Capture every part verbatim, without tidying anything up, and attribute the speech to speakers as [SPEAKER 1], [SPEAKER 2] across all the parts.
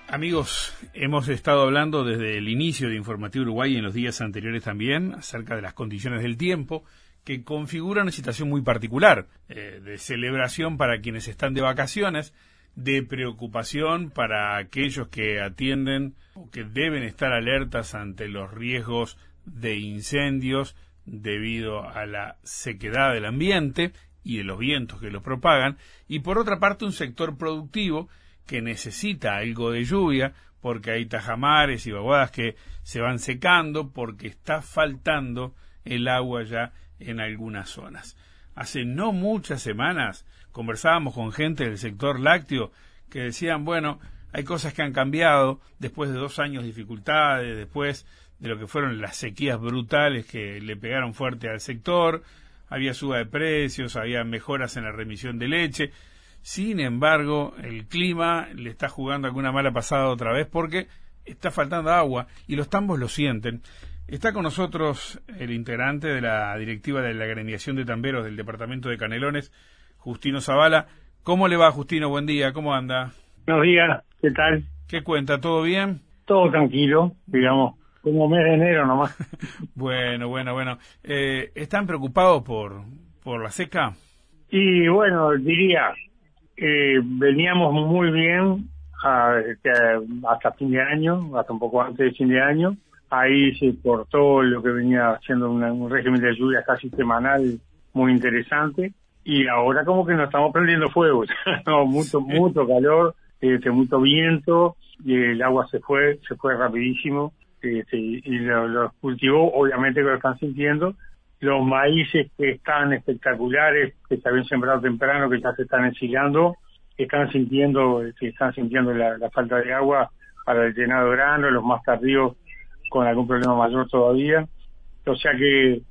[SPEAKER 1] Amigos, hemos estado hablando desde el inicio de Informativo Uruguay y en los días anteriores también acerca de las condiciones del tiempo que configuran una situación muy particular, eh, de celebración para quienes están de vacaciones, de preocupación para aquellos que atienden o que deben estar alertas ante los riesgos de incendios debido a la sequedad del ambiente y de los vientos que los propagan, y por otra parte un sector productivo que necesita algo de lluvia porque hay tajamares y vaguadas que se van secando porque está faltando el agua ya en algunas zonas. Hace no muchas semanas conversábamos con gente del sector lácteo que decían, bueno, hay cosas que han cambiado después de dos años de dificultades, después de lo que fueron las sequías brutales que le pegaron fuerte al sector, había suba de precios, había mejoras en la remisión de leche. Sin embargo, el clima le está jugando alguna mala pasada otra vez porque está faltando agua y los tambos lo sienten. Está con nosotros el integrante de la directiva de la agremiación de tamberos del departamento de Canelones, Justino Zavala. ¿Cómo le va, Justino? Buen día, ¿cómo anda?
[SPEAKER 2] Buenos días, ¿qué tal?
[SPEAKER 1] ¿Qué cuenta? ¿Todo bien?
[SPEAKER 2] Todo tranquilo, digamos, como mes de enero nomás.
[SPEAKER 1] Bueno, bueno, bueno. Eh, ¿Están preocupados por, por la seca?
[SPEAKER 2] Y bueno, diría, eh, veníamos muy bien a, a, hasta fin de año, hasta un poco antes de fin de año. Ahí se cortó lo que venía haciendo una, un régimen de lluvia casi semanal muy interesante. Y ahora como que nos estamos prendiendo fuego, no, mucho, mucho calor, este, mucho viento, y el agua se fue, se fue rapidísimo, este, y los lo cultivos obviamente que lo están sintiendo. Los maíces que están espectaculares, que se habían sembrado temprano, que ya se están ensilando, están sintiendo, que están sintiendo la, la falta de agua para el llenado de grano, los más tardíos con algún problema mayor todavía. O sea que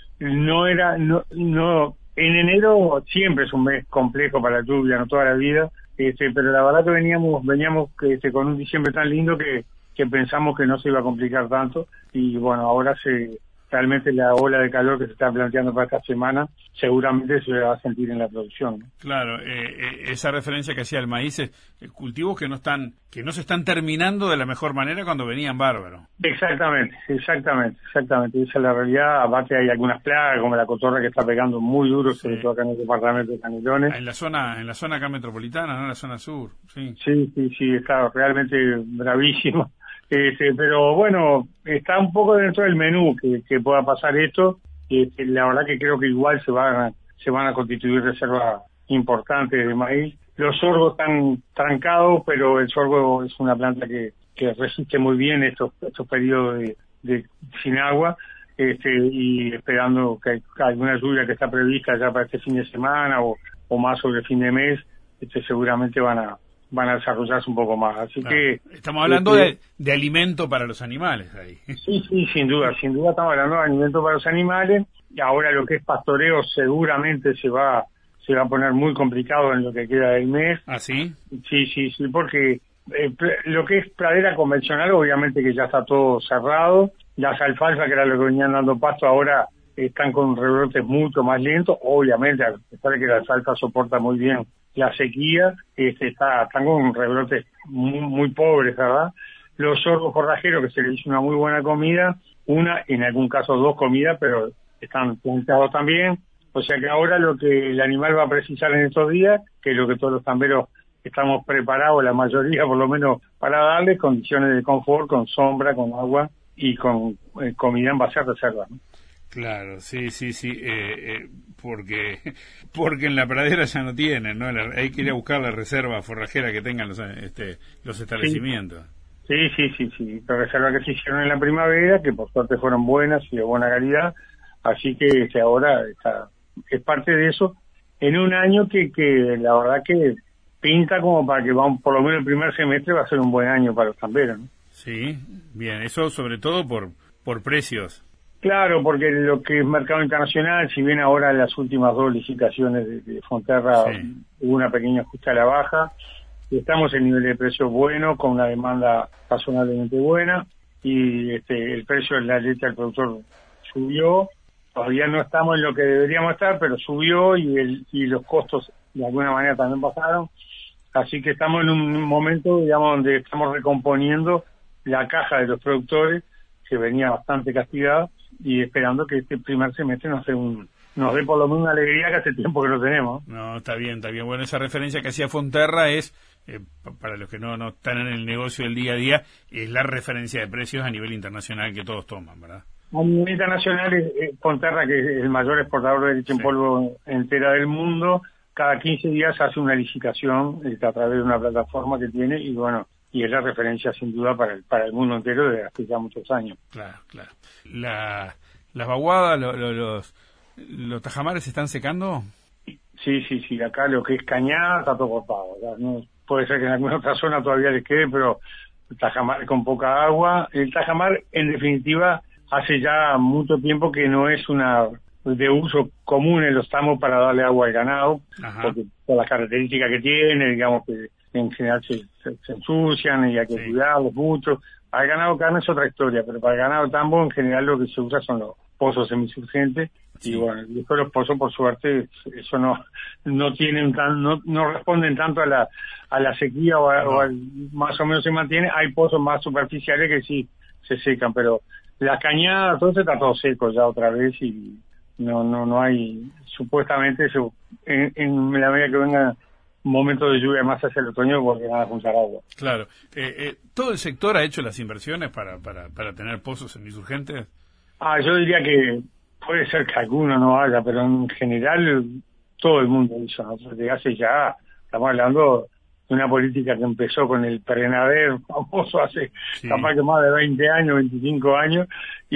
[SPEAKER 2] no era, no, no, en enero siempre es un mes complejo para la lluvia, no toda la vida, este, pero la verdad que veníamos, veníamos este, con un diciembre tan lindo que, que pensamos que no se iba a complicar tanto, y bueno, ahora se, realmente la ola de calor que se está planteando para esta semana seguramente se va a sentir en la producción, ¿no?
[SPEAKER 1] Claro, eh, eh, esa referencia que hacía el maíz es eh, cultivos que no están, que no se están terminando de la mejor manera cuando venían bárbaros.
[SPEAKER 2] Exactamente, exactamente, exactamente, esa es la realidad. Aparte hay algunas plagas como la cotorra que está pegando muy duro, sí, sobre todo acá en el departamento de Canelones.
[SPEAKER 1] En la zona, en la zona acá metropolitana, ¿no? En la zona sur, sí.
[SPEAKER 2] Sí, sí, sí, está realmente bravísimo. Este, pero bueno, está un poco dentro del menú que, que pueda pasar esto. Este, la verdad que creo que igual se van a, se van a constituir reservas importantes de maíz. Los sorgos están trancados, pero el sorgo es una planta que, que resiste muy bien estos, estos periodos de, de sin agua, este, y esperando que, que alguna lluvia que está prevista ya para este fin de semana o, o más sobre el fin de mes, este, seguramente van a van a desarrollarse un poco más, así claro. que...
[SPEAKER 1] Estamos hablando este, de, de alimento para los animales ahí.
[SPEAKER 2] Sí, sí, sin duda, sin duda estamos hablando de alimento para los animales, y ahora lo que es pastoreo seguramente se va se va a poner muy complicado en lo que queda del mes.
[SPEAKER 1] ¿Ah, sí?
[SPEAKER 2] Sí, sí, sí, porque eh, lo que es pradera convencional obviamente que ya está todo cerrado, las alfalfas que era lo que venían dando pasto ahora están con rebrotes mucho más lentos, obviamente, a pesar de que la alfalfa soporta muy bien la sequía, este, está, están con rebrotes muy, muy pobres, ¿verdad? Los sorgos forrajeros, que se les hizo una muy buena comida, una, en algún caso dos comidas, pero están planteados también. O sea que ahora lo que el animal va a precisar en estos días, que es lo que todos los tamberos estamos preparados, la mayoría por lo menos, para darles condiciones de confort, con sombra, con agua y con eh, comida en base a reserva, ¿no?
[SPEAKER 1] Claro, sí, sí, sí, eh, eh, porque porque en la pradera ya no tienen, ¿no? La, hay que ir a buscar la reserva forrajera que tengan los, este, los establecimientos.
[SPEAKER 2] Sí, sí, sí, sí, las reservas que se hicieron en la primavera, que por suerte fueron buenas y de buena calidad, así que este, ahora está, es parte de eso, en un año que, que la verdad que pinta como para que vamos, por lo menos el primer semestre va a ser un buen año para los tamberos, ¿no?
[SPEAKER 1] Sí, bien, eso sobre todo por, por precios.
[SPEAKER 2] Claro, porque lo que es mercado internacional, si bien ahora en las últimas dos licitaciones de, de Fonterra sí. hubo una pequeña ajuste a la baja, estamos en nivel de precios bueno, con una demanda razonablemente buena, y este el precio de la leche al productor subió, todavía no estamos en lo que deberíamos estar, pero subió, y el y los costos de alguna manera también bajaron, Así que estamos en un momento, digamos, donde estamos recomponiendo la caja de los productores, que venía bastante castigada, y esperando que este primer semestre nos dé, un, nos dé por lo menos una alegría que hace tiempo que no tenemos.
[SPEAKER 1] No, está bien, está bien. Bueno, esa referencia que hacía Fonterra es, eh, para los que no, no están en el negocio del día a día, es la referencia de precios a nivel internacional que todos toman, ¿verdad?
[SPEAKER 2] A nivel internacional, es, es Fonterra, que es el mayor exportador de leche en polvo entera del mundo, cada quince días hace una licitación este, a través de una plataforma que tiene, y bueno, y es la referencia sin duda para el, para el mundo entero desde hace ya muchos años.
[SPEAKER 1] Claro, claro. La, ¿Las vaguadas, lo, lo, los, los tajamares se están secando?
[SPEAKER 2] Sí, sí, sí, acá lo que es cañada está todo cortado. ¿Verdad? No, puede ser que en alguna otra zona todavía les quede, pero el tajamar con poca agua. El tajamar, en definitiva, hace ya mucho tiempo que no es una de uso común en los tambos para darle agua al ganado,
[SPEAKER 1] Ajá.
[SPEAKER 2] porque por las características que tiene, digamos que en general se, se, se ensucian y hay que sí. cuidarlos mucho. Para el ganado carne es otra historia, pero para el ganado tambo en general lo que se usa son los pozos semisurgentes, sí. y bueno, después los pozos por suerte eso no no tienen tan no, no responden tanto a la a la sequía o, a, no. o al, más o menos se mantiene. Hay pozos más superficiales que sí se secan, pero la cañada todo está todo seco ya otra vez y no no no hay supuestamente eso en, en la medida que venga un momento de lluvia más hacia el otoño volverán a juntar agua.
[SPEAKER 1] Claro. Eh, eh, ¿Todo el sector ha hecho las inversiones para para para tener pozos semisurgentes?
[SPEAKER 2] Ah, yo diría que puede ser que alguno no haya, pero en general todo el mundo hizo, ¿no? Desde hace ya, estamos hablando de una política que empezó con el Prenader famoso hace sí. capaz que más de veinte años, veinticinco años,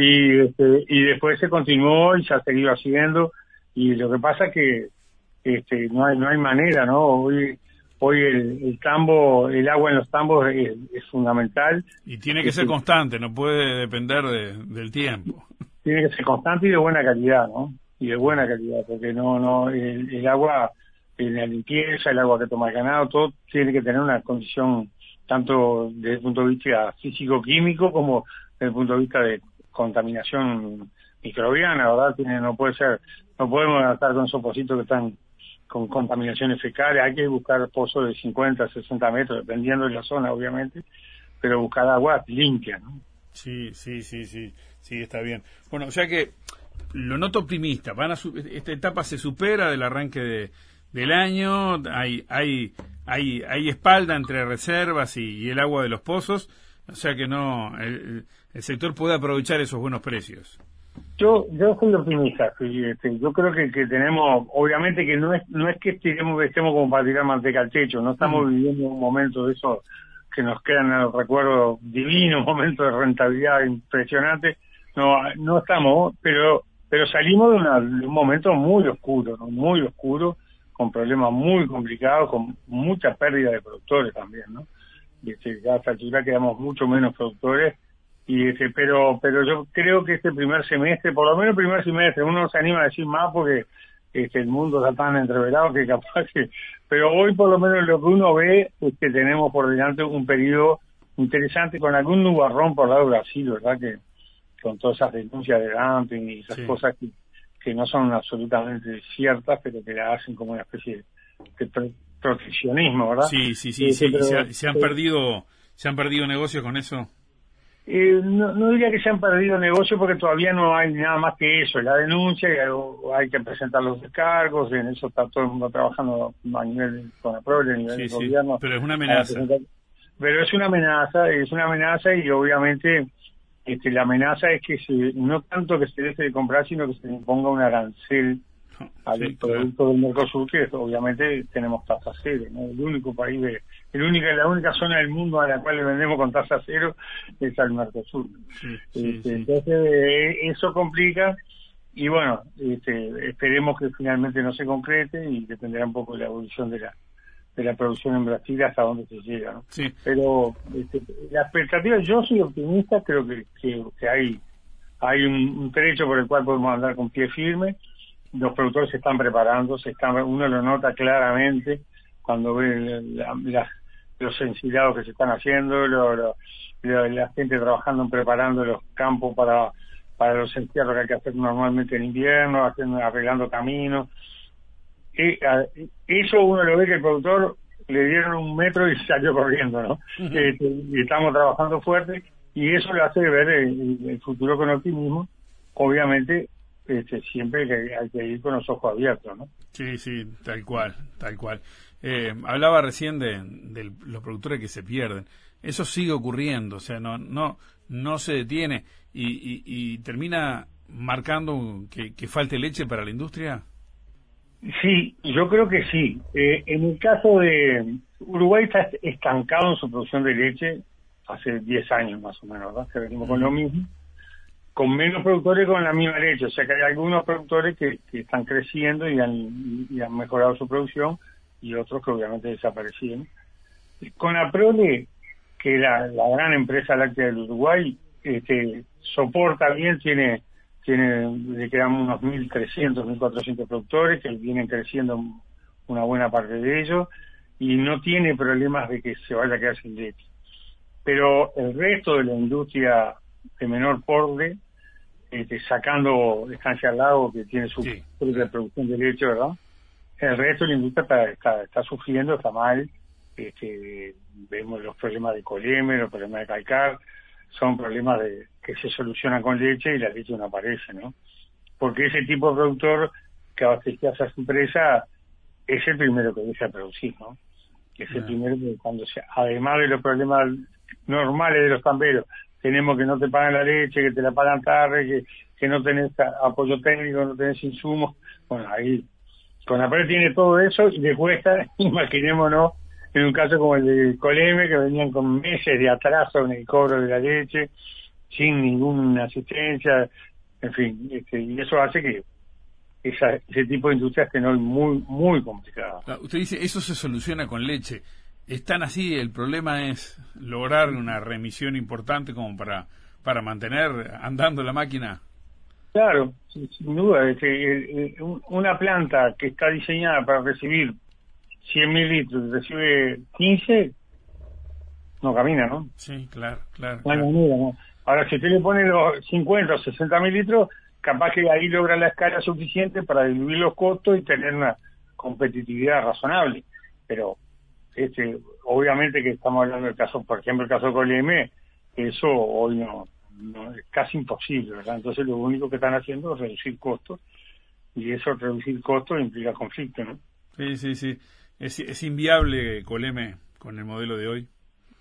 [SPEAKER 2] y este, y después se continuó y se ha seguido haciendo, y lo que pasa es que este no hay no hay manera, ¿no? Hoy hoy el, el tambo, el agua en los tambos es, es fundamental.
[SPEAKER 1] Y tiene que este, ser constante, no puede depender de, del tiempo.
[SPEAKER 2] Tiene que ser constante y de buena calidad, ¿no? Y de buena calidad, porque no no el, el agua, en la limpieza, el agua que toma el ganado, todo tiene que tener una condición tanto desde el punto de vista físico-químico como desde el punto de vista de contaminación microbiana, ¿verdad? Tiene, no puede ser, no podemos estar con esos pocitos que están con contaminaciones fecales. Hay que buscar pozos de cincuenta, sesenta metros, dependiendo de la zona, obviamente, pero buscar agua limpia, ¿no?
[SPEAKER 1] Sí, sí, sí, sí, sí, está bien. Bueno, o sea que lo noto optimista. Van a su, esta etapa se supera del arranque de, del año. Hay, hay, hay, hay espalda entre reservas y, y el agua de los pozos. O sea que no, el, el sector puede aprovechar esos buenos precios.
[SPEAKER 2] Yo yo soy optimista. Este, yo creo que, que tenemos, obviamente que no es no es que estemos, estemos como para tirar manteca al techo. No estamos mm. viviendo un momento de eso que nos quedan en el recuerdo divino, un momento de rentabilidad impresionante. No no estamos, pero pero salimos de, una, de un momento muy oscuro, ¿no? Muy oscuro, con problemas muy complicados, con mucha pérdida de productores también, ¿no? Y este, ya a esta altura quedamos mucho menos productores. Y este, pero pero yo creo que este primer semestre, por lo menos el primer semestre, uno se anima a decir más porque este, el mundo está tan entreverado que capaz que... Pero hoy por lo menos lo que uno ve es que tenemos por delante un periodo interesante con algún nubarrón por el lado de Brasil, ¿verdad? Que con todas esas denuncias de dumping y esas sí. cosas que, que no son absolutamente ciertas, pero que la hacen como una especie de, de proteccionismo, ¿verdad?
[SPEAKER 1] Sí, sí, sí, sí. Pero, ¿Se, se han eh, perdido se han perdido negocios con eso?
[SPEAKER 2] Eh, no, no diría que se han perdido negocios porque todavía no hay nada más que eso, la denuncia, y hay que presentar los descargos, en eso está todo el mundo trabajando a nivel con la PRODE, a nivel
[SPEAKER 1] sí,
[SPEAKER 2] del
[SPEAKER 1] sí,
[SPEAKER 2] gobierno.
[SPEAKER 1] Pero es una amenaza.
[SPEAKER 2] Pero es una amenaza, es una amenaza y obviamente este, la amenaza es que se, no tanto que se deje de comprar, sino que se le imponga un arancel al sí, producto claro. del Mercosur, que obviamente tenemos tasa cero, ¿no? El único país, de, el única, la única zona del mundo a la cual le vendemos con tasa cero es al Mercosur.
[SPEAKER 1] Sí, sí,
[SPEAKER 2] este,
[SPEAKER 1] sí.
[SPEAKER 2] Entonces eh, eso complica y bueno, este, esperemos que finalmente no se concrete y dependerá un poco de la evolución de la de la producción en Brasil hasta dónde se llega, ¿no?
[SPEAKER 1] Sí.
[SPEAKER 2] Pero este, la expectativa, yo soy optimista, creo que, que, que hay hay un, un trecho por el cual podemos andar con pie firme. Los productores se están preparando, se están, uno lo nota claramente cuando ve la, la, los ensilados que se están haciendo, lo, lo, lo, la gente trabajando en preparando los campos para para los encierros que hay que hacer normalmente en invierno, haciendo, arreglando caminos. Y, a, eso uno lo ve que el productor le dieron un metro y salió corriendo, ¿no? Uh-huh. Este, y estamos trabajando fuerte y eso le hace ver el, el futuro con optimismo. Obviamente, este, siempre que hay que ir con los ojos abiertos, ¿no?
[SPEAKER 1] Sí, sí, tal cual, tal cual. Eh, hablaba recién de, de los productores que se pierden. Eso sigue ocurriendo, o sea, no no no se detiene y, y, y termina marcando que, que falte leche para la industria.
[SPEAKER 2] Sí, yo creo que sí. Eh, en el caso de Uruguay está estancado en su producción de leche hace diez años más o menos, ¿verdad? Que venimos con lo mismo, con menos productores con la misma leche. O sea que hay algunos productores que, que están creciendo y han, y han mejorado su producción y otros que obviamente desaparecieron. Con la Prole, que la, la gran empresa láctea del Uruguay, este, soporta bien, tiene, tiene, le quedan unos mil trescientos, mil cuatrocientos productores que vienen creciendo una buena parte de ellos y no tiene problemas de que se vaya a quedar sin leche. Pero el resto de la industria de menor porte, este, sacando Estancia al Lago, que tiene su sí. propia producción de leche, ¿verdad? El resto de la industria está, está, está sufriendo, está mal. Este, vemos los problemas de Coleme, los problemas de Calcar, son problemas de que se solucionan con leche y la leche no aparece, ¿no? Porque ese tipo de productor que abastecía a esa empresa es el primero que deja de producir, ¿no? Es el primero que cuando se, además de los problemas normales de los camperos, tenemos que no te pagan la leche, que te la pagan tarde, que, que no tenés apoyo técnico, no tenés insumos, bueno, ahí Conapred tiene todo eso y le cuesta, imaginémonos, en un caso como el de Coleme, que venían con meses de atraso en el cobro de la leche, sin ninguna asistencia, en fin, este, y eso hace que esa, ese tipo de industria esté muy, muy complicada.
[SPEAKER 1] Usted dice, eso se soluciona con leche. ¿Es tan así? El problema es lograr una remisión importante como para, para mantener andando la máquina.
[SPEAKER 2] Claro, sin duda. Este, una planta que está diseñada para recibir cien mil litros, recibe quince, no camina, ¿no?
[SPEAKER 1] Sí, claro, claro.
[SPEAKER 2] Bueno,
[SPEAKER 1] claro.
[SPEAKER 2] mira, ¿no? Ahora, si usted le pone los cincuenta o sesenta mil litros, capaz que ahí logra la escala suficiente para diluir los costos y tener una competitividad razonable. Pero, este, obviamente que estamos hablando del caso, por ejemplo, el caso de Coleme, eso hoy no, no es casi imposible, ¿verdad? Entonces lo único que están haciendo es reducir costos, y eso, reducir costos, implica conflicto, ¿no?
[SPEAKER 1] Sí, sí, sí. ¿Es, es inviable Coleme con el modelo de hoy?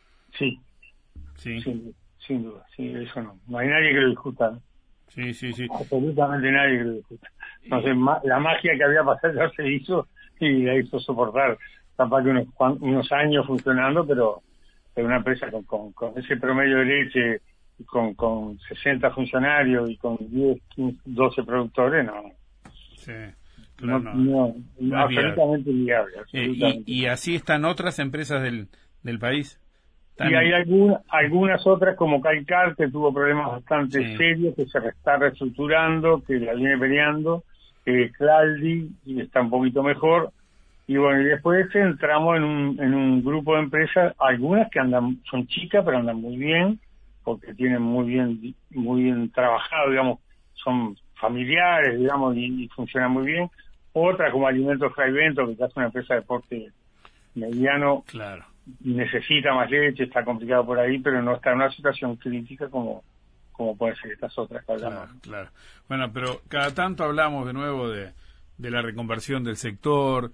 [SPEAKER 2] Sí.
[SPEAKER 1] Sí.
[SPEAKER 2] Sin, sin duda, sí, eso no. No hay nadie que lo discuta, ¿no?
[SPEAKER 1] Sí, sí, sí.
[SPEAKER 2] Absolutamente nadie que lo discuta. Entonces, ma- la magia que había pasado ya se hizo y la hizo soportar. Capaz que unos, unos años funcionando, pero es una empresa con, con, con ese promedio de leche, con, con sesenta funcionarios y con diez, quince, doce productores, no.
[SPEAKER 1] Sí. Claro,
[SPEAKER 2] no,
[SPEAKER 1] no,
[SPEAKER 2] no,
[SPEAKER 1] no
[SPEAKER 2] absolutamente viable.
[SPEAKER 1] Eh, y, y así están otras empresas del, del país.
[SPEAKER 2] Y hay alguna, algunas otras como Calcar, que tuvo problemas bastante sí. serios, que se está reestructurando, que la viene peleando, eh, Claldi, y está un poquito mejor. Y bueno, y después entramos en un, en un grupo de empresas, algunas que andan, son chicas, pero andan muy bien, porque tienen muy bien, muy bien trabajado, digamos, son familiares, digamos, y, y funcionan muy bien. Otras como Alimentos Fraivento, que es una empresa de porte mediano,
[SPEAKER 1] claro,
[SPEAKER 2] necesita más leche, está complicado por ahí, pero no está en una situación crítica como como pueden ser estas otras que hablamos.
[SPEAKER 1] Claro, claro. Bueno, pero cada tanto hablamos de nuevo de, de la reconversión del sector,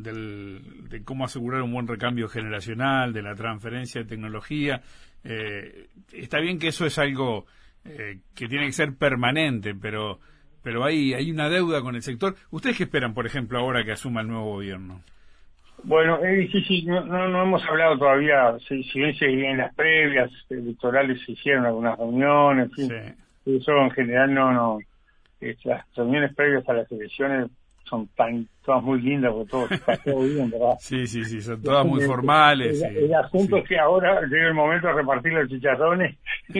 [SPEAKER 1] del, de cómo asegurar un buen recambio generacional, de la transferencia de tecnología. Eh, está bien que eso es algo eh, que tiene que ser permanente, pero pero hay hay una deuda con el sector. ¿Ustedes qué esperan, por ejemplo, ahora que asuma el nuevo gobierno?
[SPEAKER 2] Bueno, es difícil, no, no, no hemos hablado todavía, si, si bien se en las previas electorales se hicieron algunas reuniones, en fin, sí. Eso en general no, no, es, las reuniones previas a las elecciones son tan, todas muy lindas, porque todo está todo bien, ¿verdad?
[SPEAKER 1] Sí, sí, sí, son todas muy formales.
[SPEAKER 2] El,
[SPEAKER 1] sí,
[SPEAKER 2] el, el asunto
[SPEAKER 1] sí.
[SPEAKER 2] es que ahora llega el momento de repartir los chicharrones y,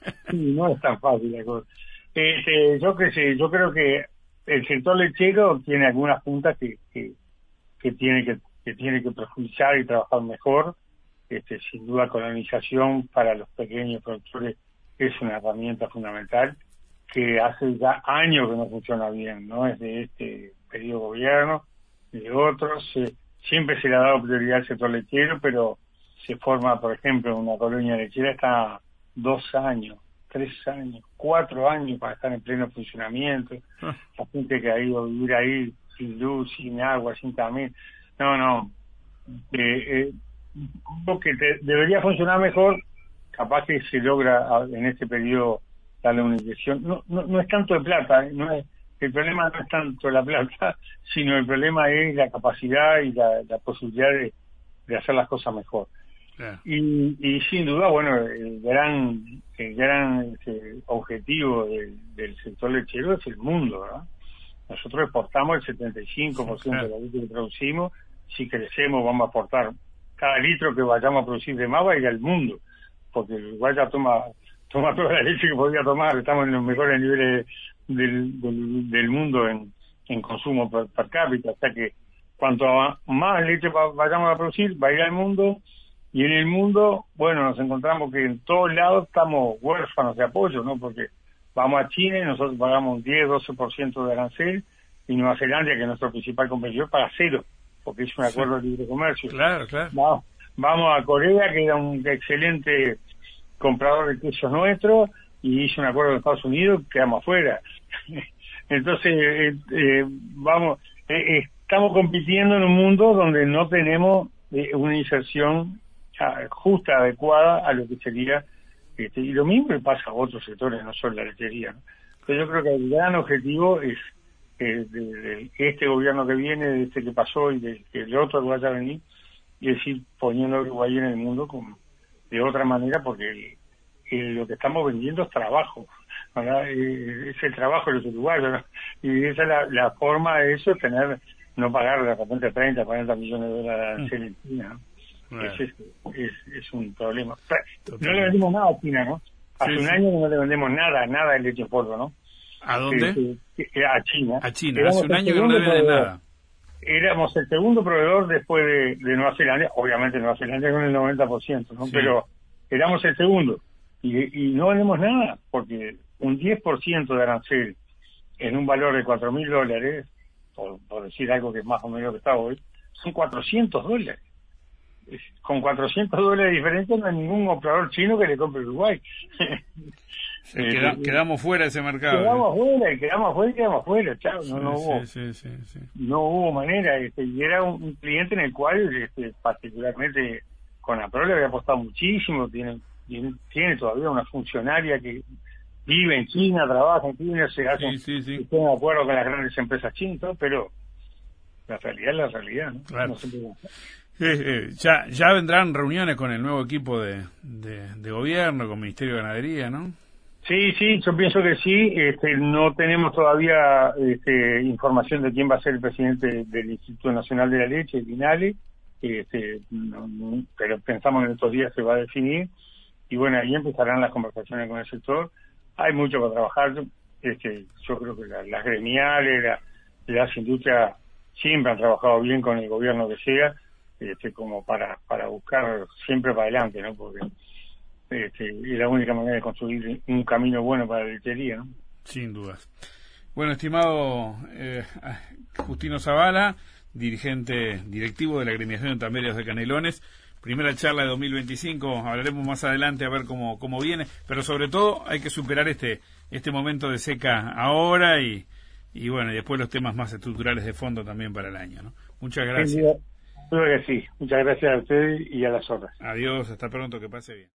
[SPEAKER 2] y no es tan fácil la cosa. Este, yo que sé, yo creo que el sector lechero tiene algunas puntas que, que, que tiene que que tiene que profundizar y trabajar mejor. Este, sin duda, colonización para los pequeños productores es una herramienta fundamental que hace ya años que no funciona bien, no es de este periodo de gobierno, de otros. Eh, siempre se le ha dado prioridad al sector lechero, pero se forma, por ejemplo, una colonia lechera está dos años, tres años, cuatro años para estar en pleno funcionamiento. Ah. La gente que ha ido a vivir ahí sin luz, sin agua, sin camino. No, no. Eh, eh, lo que te, debería funcionar mejor, capaz que se logra en este periodo darle una inyección. No, no, no es tanto de plata, ¿eh? No es, el problema no es tanto la plata, sino el problema es la capacidad y la, la posibilidad de, de hacer las cosas mejor. Yeah. Y, y sin duda, bueno, el gran el gran este, objetivo del, del sector lechero es el mundo, ¿verdad? Nosotros exportamos el setenta y cinco por ciento sí, claro. de la leche que producimos. Si crecemos, vamos a exportar cada litro que vayamos a producir de más va a ir al mundo, porque el Uruguay ya toma, toma toda la leche que podía tomar. Estamos en los mejores niveles del, del, del mundo en, en consumo per, per cápita, o sea que cuanto más leche vayamos a producir, va a ir al mundo. Y en el mundo, bueno, nos encontramos que en todos lados estamos huérfanos de apoyo, ¿no? Porque vamos a China y nosotros pagamos un diez, doce por ciento de arancel, y Nueva Zelanda, que es nuestro principal competidor, paga cero, porque es un acuerdo sí. de libre comercio.
[SPEAKER 1] Claro, claro.
[SPEAKER 2] Vamos, vamos a Corea, que era un excelente comprador de quesos nuestro, y hizo un acuerdo con Estados Unidos, quedamos afuera. Entonces, eh, eh, vamos, eh, estamos compitiendo en un mundo donde no tenemos eh, una inserción justa, adecuada a lo que sería, este, y lo mismo le pasa a otros sectores, no solo la lechería, ¿no? Entonces yo creo que el gran objetivo es eh, de, de este gobierno que viene, de este que pasó y de, de, de otro que vaya a venir, y es ir poniendo a Uruguay en el mundo con, de otra manera, porque el, el, lo que estamos vendiendo es trabajo, ¿verdad? Eh, es el trabajo de los uruguayos, ¿no? Y esa es la, la forma de eso, es tener, no pagar de repente treinta, cuarenta millones de dólares en China, ¿no? Bueno. Es, es, es un problema. Totalmente. No le vendemos nada a China, ¿no? Hace sí, un sí. año que no le vendemos nada, nada de leche en polvo, ¿no?
[SPEAKER 1] ¿A dónde?
[SPEAKER 2] Eh, eh, a China.
[SPEAKER 1] A China, éramos hace un año que no le venden nada.
[SPEAKER 2] Éramos el segundo proveedor después de, de Nueva Zelanda, obviamente Nueva Zelanda con el noventa por ciento, ¿no? Sí. Pero éramos el segundo. Y, y no vendemos nada, porque un diez por ciento de arancel en un valor de cuatro mil dólares, por, por decir algo que es más o menos lo que está hoy, son cuatrocientos dólares. Con cuatrocientos dólares de diferencia no hay ningún comprador chino que le compre Uruguay.
[SPEAKER 1] Sí, queda, eh, quedamos fuera de ese mercado.
[SPEAKER 2] Quedamos ¿sí? fuera, y quedamos fuera, y quedamos fuera, chao. No,
[SPEAKER 1] sí,
[SPEAKER 2] no hubo,
[SPEAKER 1] sí, sí, sí, sí.
[SPEAKER 2] no hubo manera. Este, y era un, un cliente en el cual, este, particularmente con la Pro, le había apostado muchísimo. Tiene, tiene, tiene todavía una funcionaria que vive en China, trabaja en China, se hace, sí, sí, sí. Estoy de acuerdo con las grandes empresas chinas, pero la realidad es la realidad, ¿no?
[SPEAKER 1] Claro.
[SPEAKER 2] No se puede.
[SPEAKER 1] Eh, eh, ya ya vendrán reuniones con el nuevo equipo de, de, de gobierno, con Ministerio de Ganadería, ¿no?
[SPEAKER 2] Sí, sí, yo pienso que sí. Este, no tenemos todavía este, información de quién va a ser el presidente del Instituto Nacional de la Leche, el INALE, este, no, no, pero pensamos en estos días se va a definir, y bueno, ahí empezarán las conversaciones con el sector. Hay mucho para trabajar. Este, yo creo que la, las gremiales, la, las industrias siempre han trabajado bien con el gobierno que sea, este, como para para buscar siempre para adelante, ¿no? Porque este, es la única manera de construir un camino bueno para la lechería, ¿no?
[SPEAKER 1] Sin dudas. Bueno, estimado eh, Justino Zavala, dirigente directivo de la Agremiación de Entamerias de Canelones, primera charla de dos mil veinticinco, hablaremos más adelante a ver cómo cómo viene, pero sobre todo hay que superar este este momento de seca ahora y y bueno, y después los temas más estructurales de fondo también para el año, ¿no? Muchas gracias.
[SPEAKER 2] Creo que sí. Muchas gracias a ustedes y a las otras.
[SPEAKER 1] Adiós, hasta pronto, que pase bien.